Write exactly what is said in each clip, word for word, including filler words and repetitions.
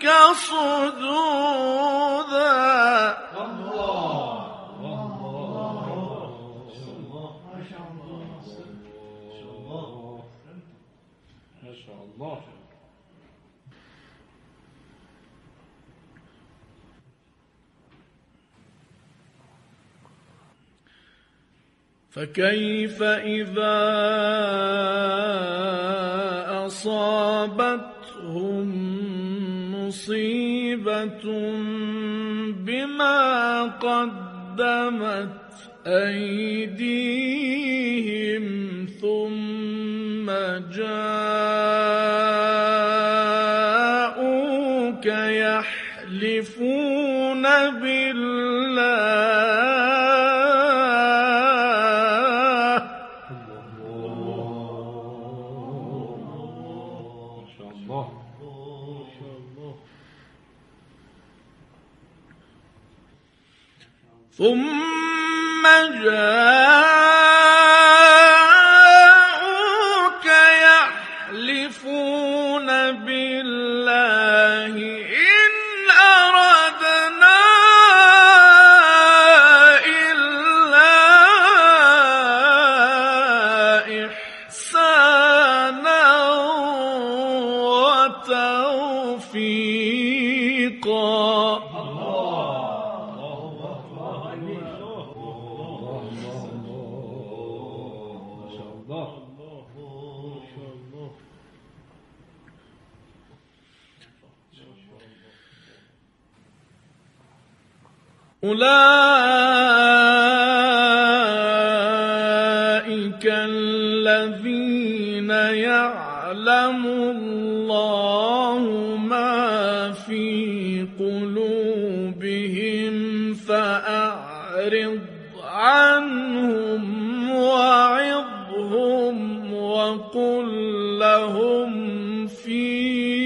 صدودا. فكيف إذا أصابتهم مصيبة بما قدمت أيديهم ثم جاءوك يحلفون بالله ثم جاءوك يحلفون بالله إن أردنا إلا إحسانا وتوفيقا. أولئك الذين يعلم الله ما في قلوبهم فأعرض عنهم وعظهم وقل لهم في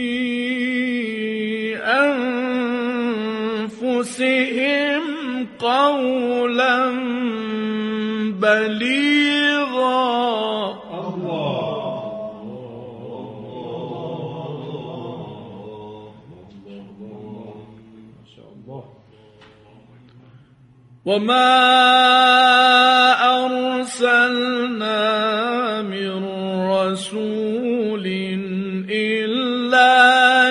أنفسهم قولا بليغا. وما أرسلنا من رسول إلا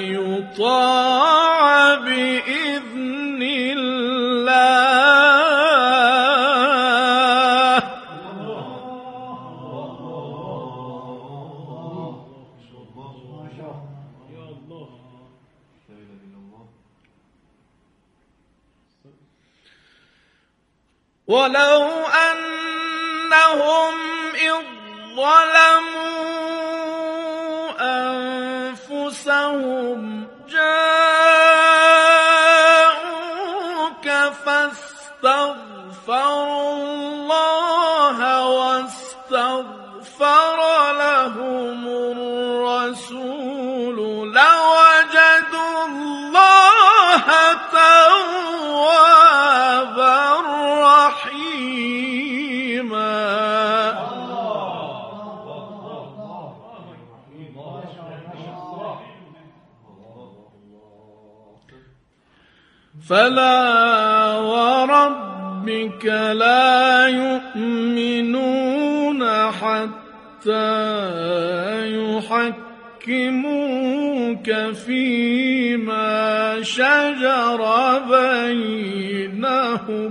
ليطاع بإذن الله. ولو أنهم إذ ظلموا أنفسهم جاءوك فاستغفروا الله واستغفر لهم الرسول لوجدوا الله توابا رحيما. فلا وربك لا يؤمنون حتى يحكموك فيما شجر بينهم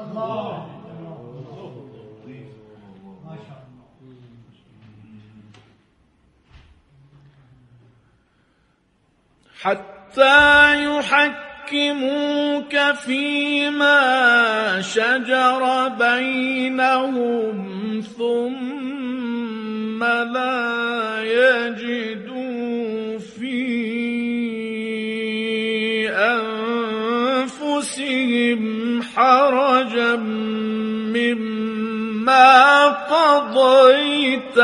حتى يحكموك فيما شجر بينهم ثم لا يجدوا في أنفسهم حرجا مما قضيت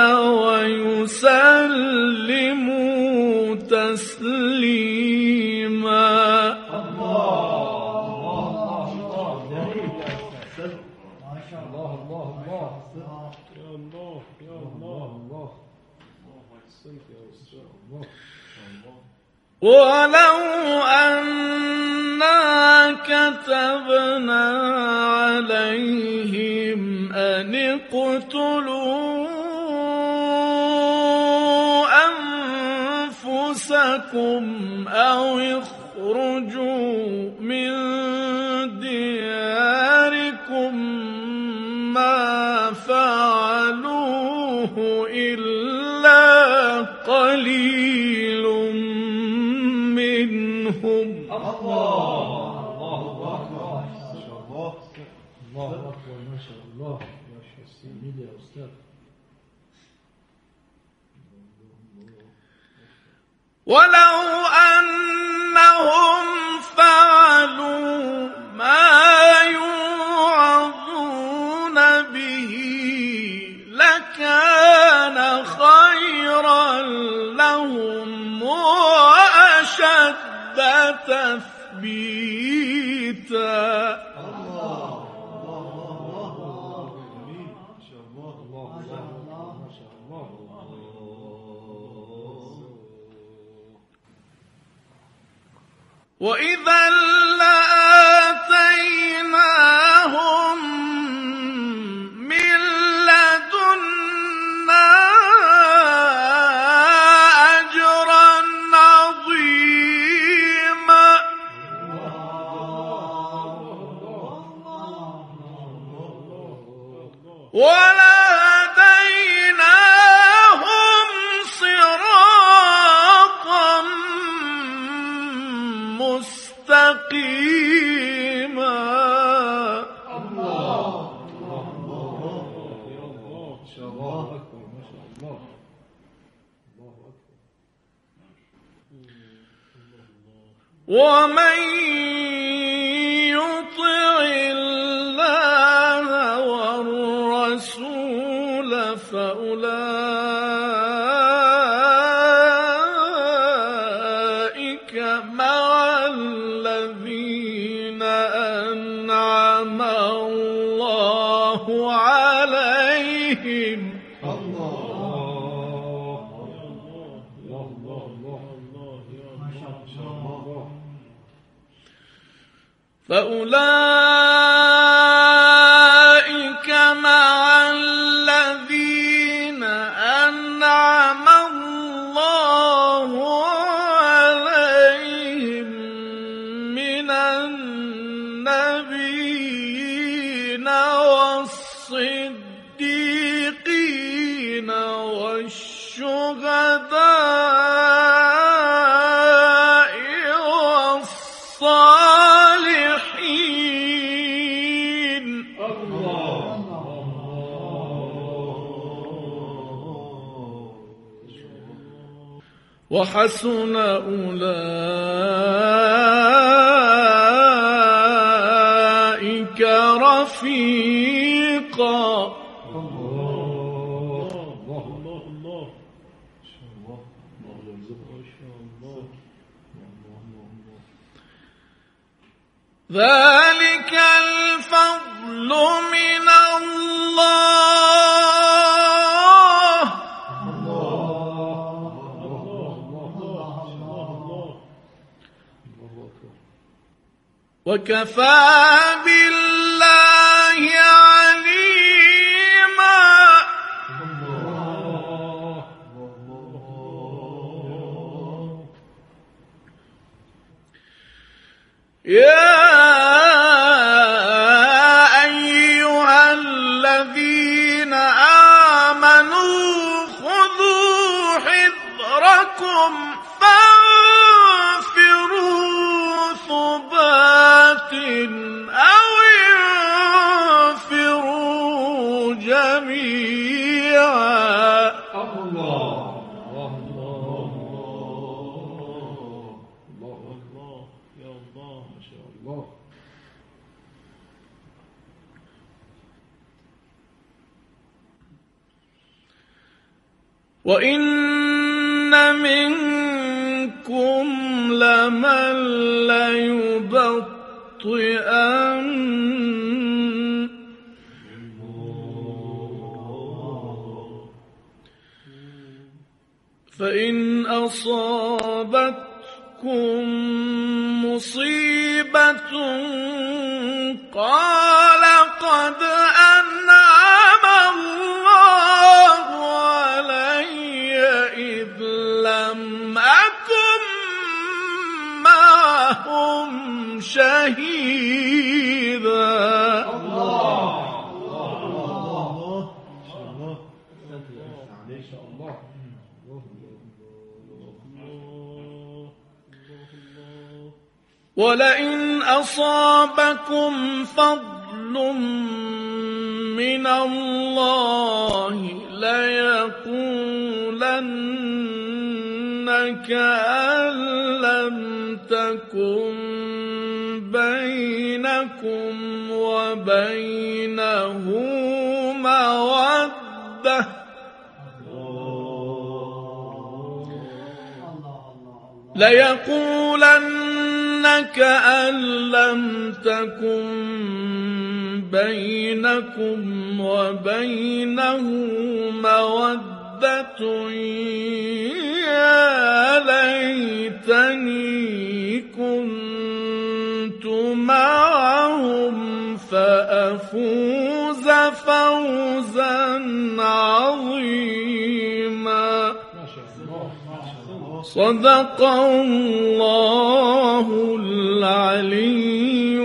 ويسلموا تسليما. ولو أنا كتبنا عليهم أن اقتلوا أنفسكم أو اخرجوا من دياركم ما فعلوه إلا قليل منهم. الله الله أكبر ما شاء الله الله أكبر ما شاء الله يا حسين يا أستاذ. ولو أنهم فعلوا ما يوعظون به لكان خيرا لهم وأشد تثبيتا. وإذا لآتيناهم من لدنا أجرا عظيما. ولهديناهم صراطا مستقيما. الله الله يا الله ما شاء الله أكبر ما شاء الله الله أكبر. ومن يطع الله والرسول فأولئك مع الذين أنعم الله عليهم. الله الله الله الله يا ما شاء الله. فأولئك مع الذين أنعم الله عليهم من النبيين والصديقين والشهداء والصالحين. الله وحسن أولئك رفيقا. الله الله الله الله ما شاء الله الله يرزقه ما شاء الله الله الله. ذلك الفضل من الله. وكفى بالله عليما. يا أيها الذين آمنوا خذوا حذركم فانفروا ثبات أو انفروا جميعا. الله الله الله الله الله يا الله ما شاء الله. وإن منكم لمن ليبطئن فإن أصابتكم مصيبة قال قد أنعم الله علي إذ لم أكن معهم شهيدا. ولئن أصابكم فضل من الله ليقولن كأن لم تكن بينكم وبينه مودة ليقولن كأن لم تكن بينكم وبينه مودة يا ليتني كنت معهم فأفوز فوزا عظيما. صدق الله العلی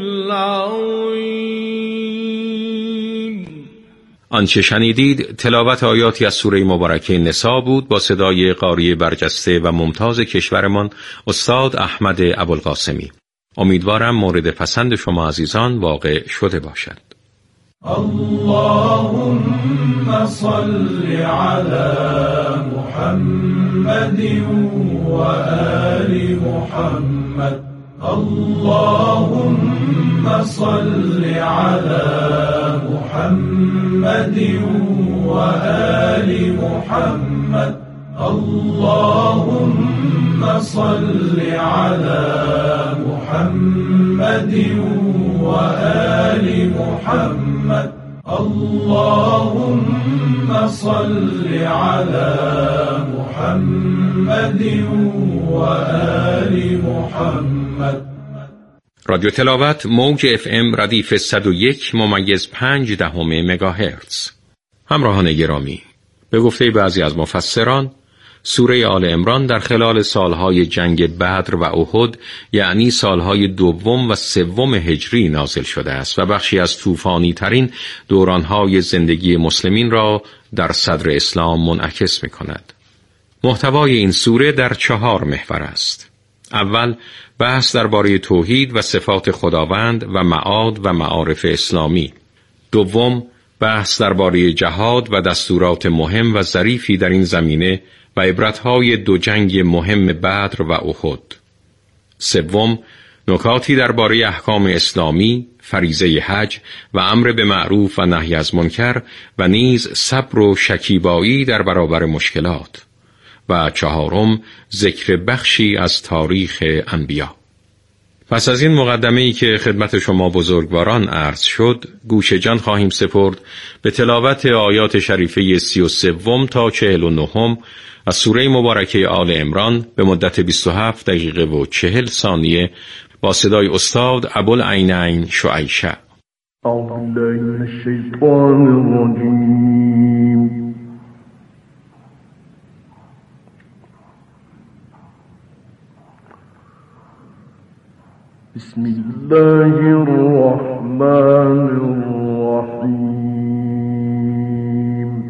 العظیم. آنچه شنیدید تلاوت آیاتی از سوره مبارکه نساء بود با صدای قاری برجسته و ممتاز کشورمان استاد احمد ابوالقاسمی. امیدوارم مورد پسند شما عزیزان واقع شده باشد. اللهم صل على محمد وآل محمد. اللهم صل على محمد وآل محمد. اللهم صل على محمد وآل محمد. اللهم صل على محمد وآل محمد. رادیو تلاوت موج اف ام ردیف صد و یک ممیز پنج دهم مگاهرتز. همراهان گرامی، به گفته بعضی از مفسران سوره آل عمران در خلال سالهای جنگ بدر و احد، یعنی سالهای دوم و سوم هجری نازل شده است و بخشی از طوفانی ترین دورانهای زندگی مسلمین را در صدر اسلام منعکس می کند. محتوای این سوره در چهار محور است. اول، بحث درباره توحید و صفات خداوند و معاد و معارف اسلامی. دوم، بحث درباره جهاد و دستورات مهم و ظریفی در این زمینه و عبرتهای دو جنگ مهم بدر و احد. سوم، نکاتی درباره احکام اسلامی، فریضه حج و امر به معروف و نهی از منکر و نیز صبر و شکیبایی در برابر مشکلات. و چهارم، ذکر بخشی از تاریخ انبیا. پس از این مقدمه‌ای که خدمت شما بزرگواران عرض شد، گوش جان خواهیم سپرد به تلاوت آیات شریفه سی و سوم تا چهل و نهم از سوره مبارکه آل عمران به مدت بیست و هفت دقیقه و چهل ثانیه با صدای استاد ابوالعینین شعیشه. اعوذ بالله من الشیطان الرجیم. بسم الله الرحمن الرحیم.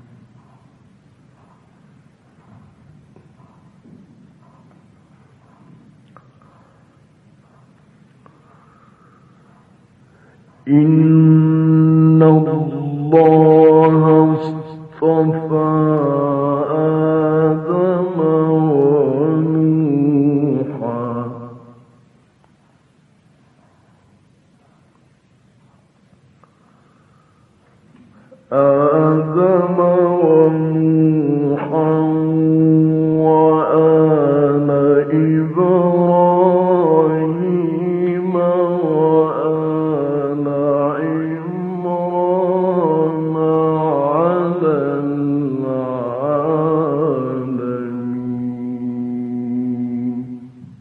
إن الله اصطفى آدم ونوحا آدم ونوحا وآل إبراهيم وآل عمران على العالمين.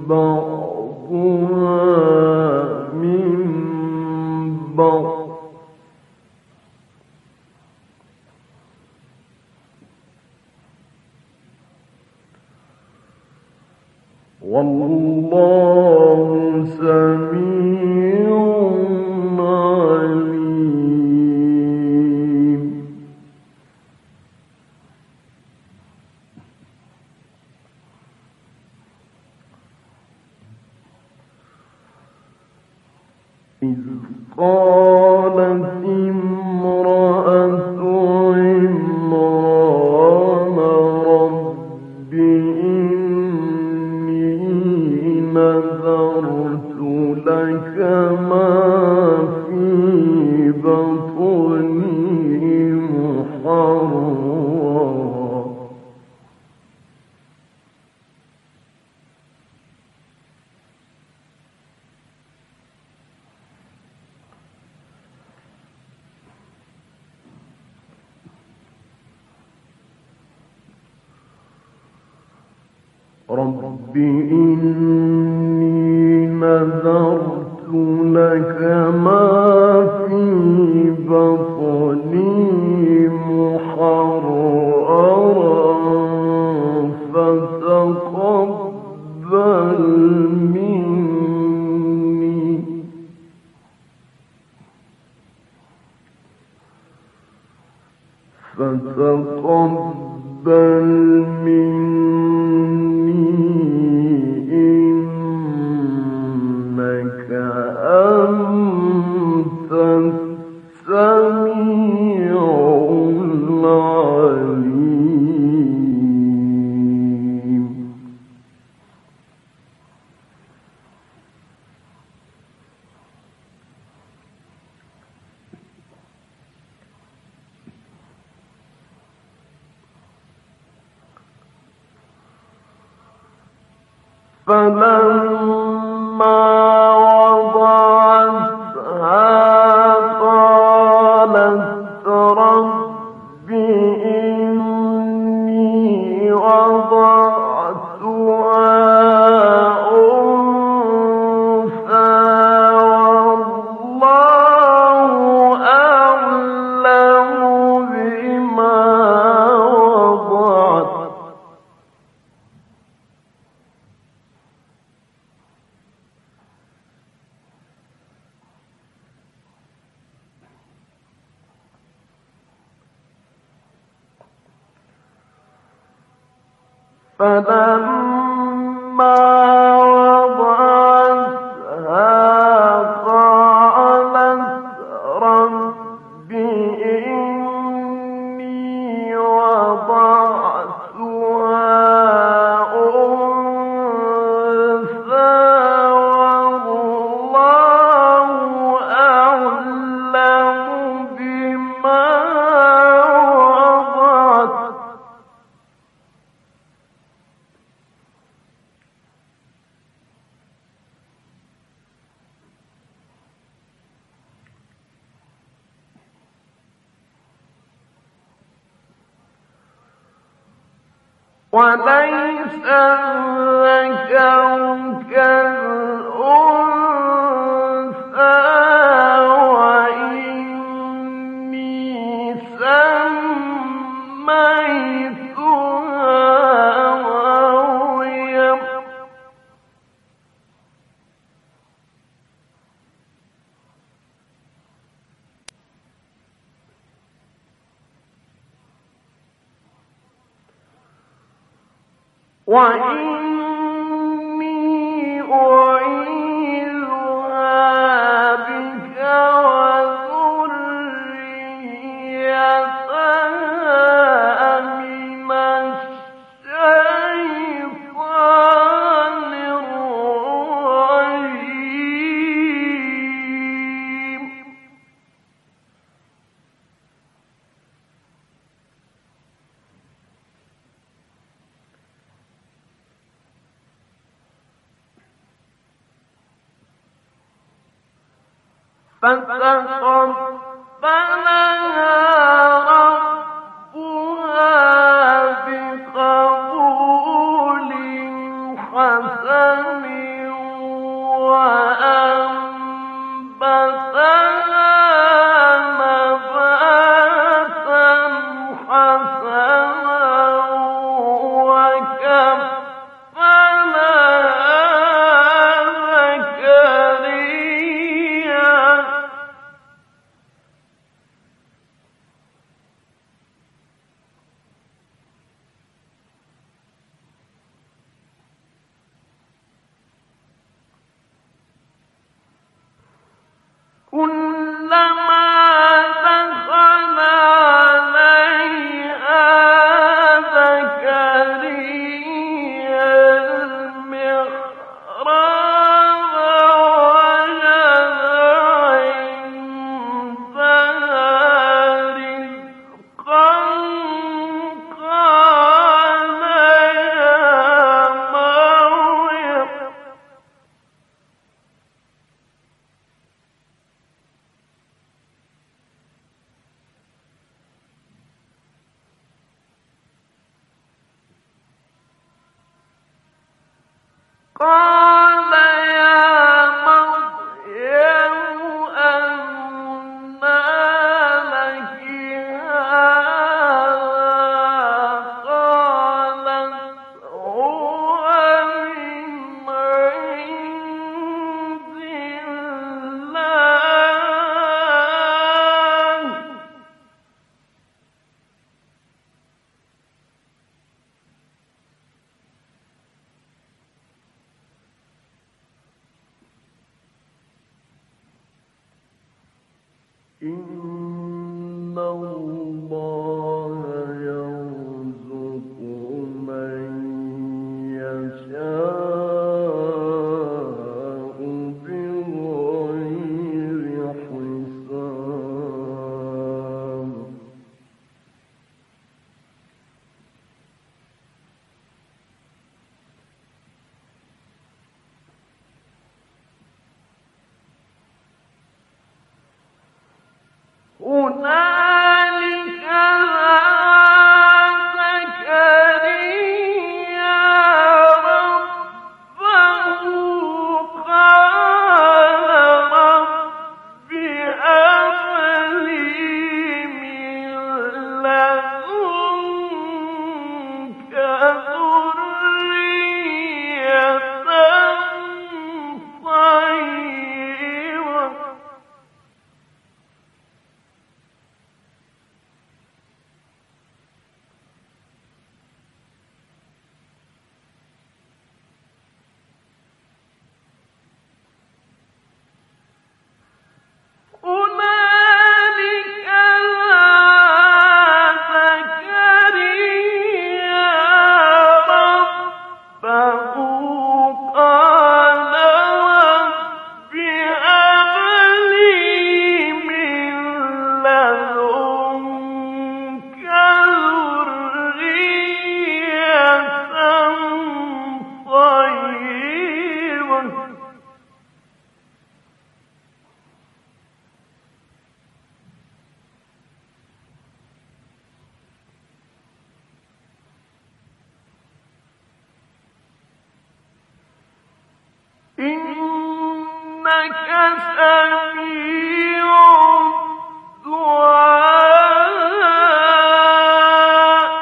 بعضها من بعض والله سميع عليم. إذ قالت امرأة عمران رب إني نذرت لك ما في بطني محررا رب إني نذرت لك ما في بطني محررا فتقبل مني فتقبل مني إنك أنت السميع العليم. فلما وضعتها قالت رب إني وضعتها أنثى والله أعلم بما وضعت فلما وضعتها قالت رب إني وضعتها أنثى والله أعلم بما وضعت وليس الذكر كالأنثى وإني سميتها مريم وإني أعيذها بك وذريتها من الشيطان الرجيم. فتقبلها ربها بقبول حسن إن الله يرزق من يشاء بغير حساب هنالك إنك سميع الدعاء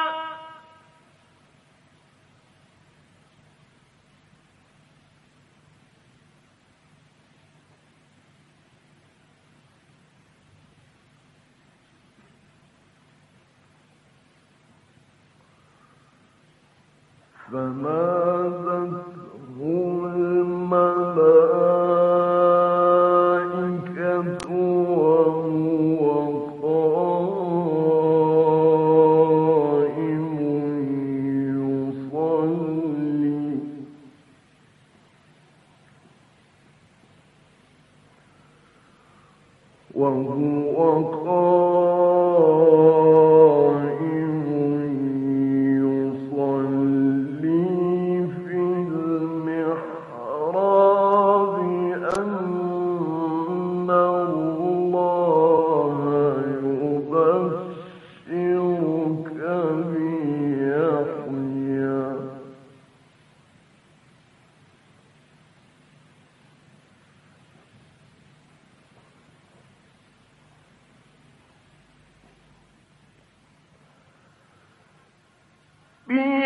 فماذا تدعو الملائكة وهو قائم يصلي وهو قائم يصلي في المحراب أن الله يبشرك بيحيى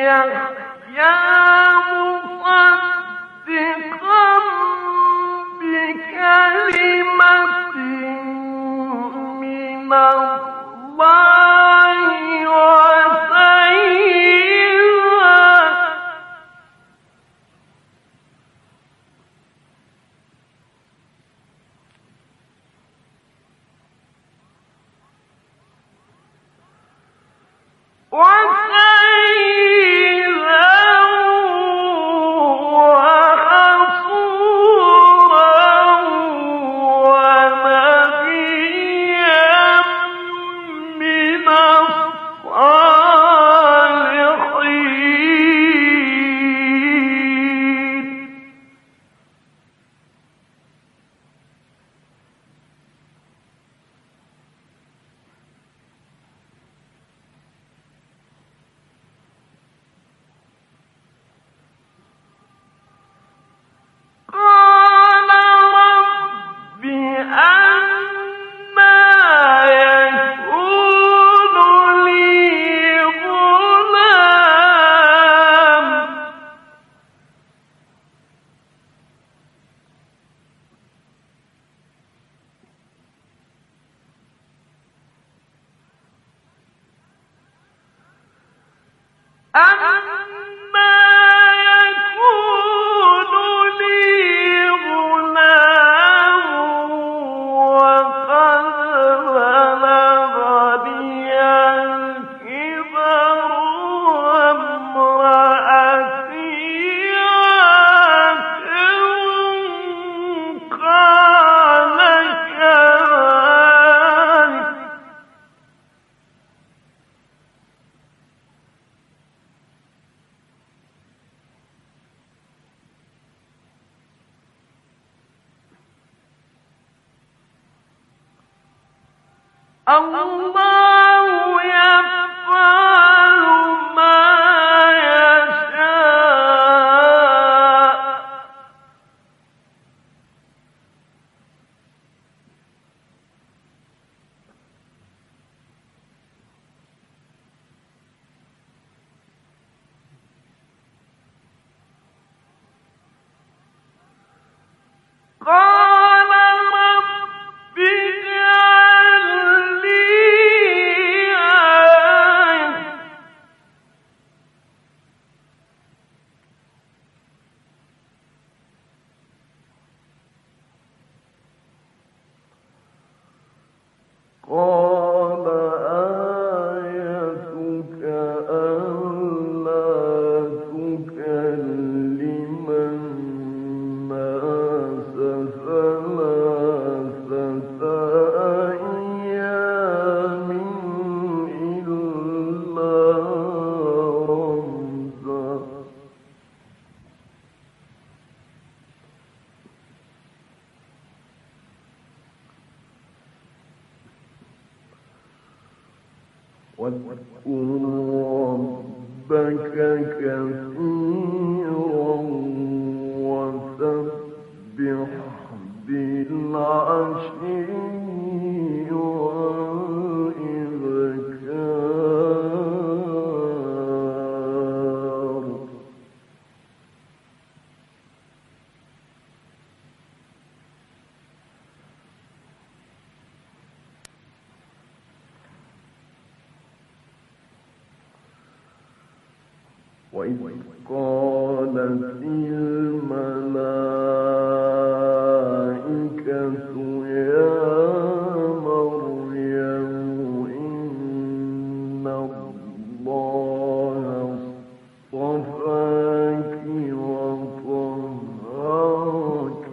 وإذ قالت الملائكة يا مريم إن الله اصطفاك وطهرك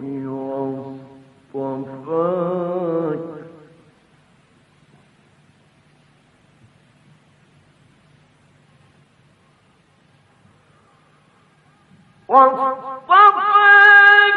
واصطفاك واصطفاك